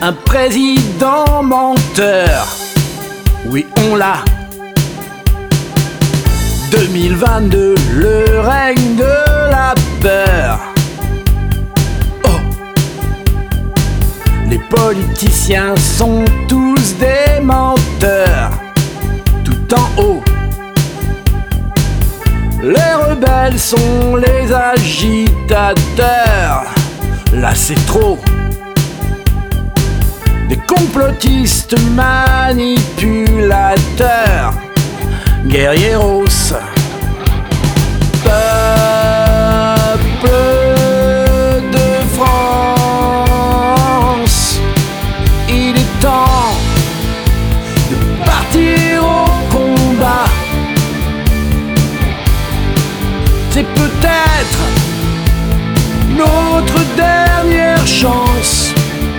un président menteur. Oui, on l'a. 2022, le règne de la peur. Oh, les politiciens sont tous des menteurs. Tout en haut, les rebelles sont les agitateurs. Là c'est trop. Des complotistes manipulateurs. Guerrieros. Peuple de France, il est temps de partir au combat. C'est peut-être notre dernière chance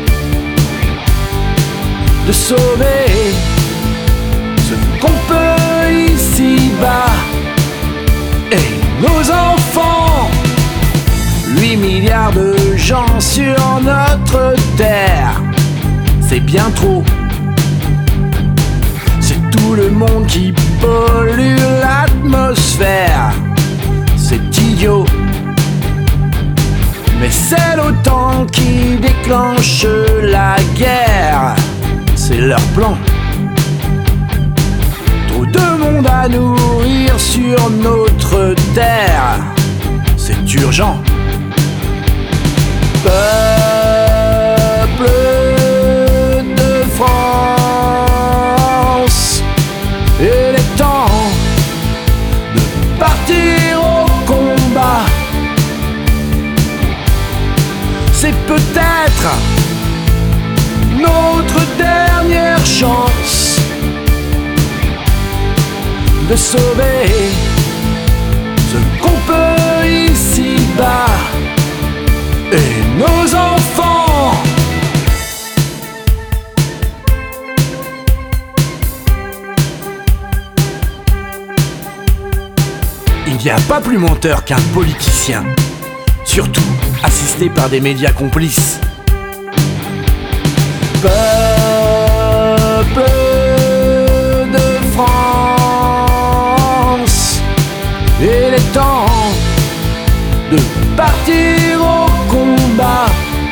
de sauver ce qu'on peut ici-bas. Et nos enfants, 8 milliards de gens sur notre terre, c'est bien trop. C'est tout le monde qui pollue l'atmosphère. C'est idiot. Mais c'est l'OTAN qui déclenche la guerre. C'est leur plan. Trop de monde à nourrir sur notre terre. C'est urgent. Peuple de France, il est temps de partir au combat. C'est peut-être notre dernière chance de sauver ce qu'on peut ici-bas. Et nos enfants. Il n'y a pas plus menteur qu'un politicien, surtout assisté par des médias complices. Peuple de France, il est temps de partir au combat.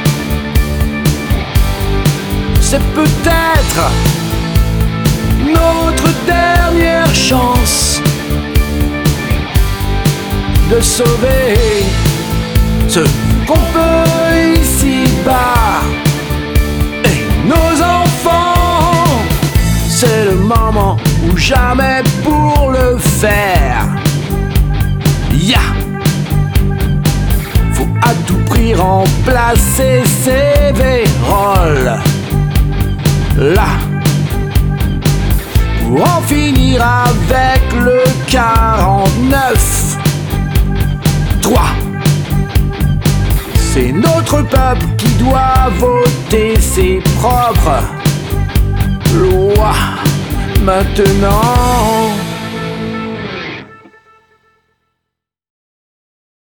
C'est peut-être notre dernière chance de sauver ce qu'on peut ici-bas. Et nos enfants, c'est le moment ou jamais pour le faire. Faut à tout prix remplacer ces véroles là, pour en finir avec le 49-3. C'est notre peuple qui doit voter ses propres lois maintenant.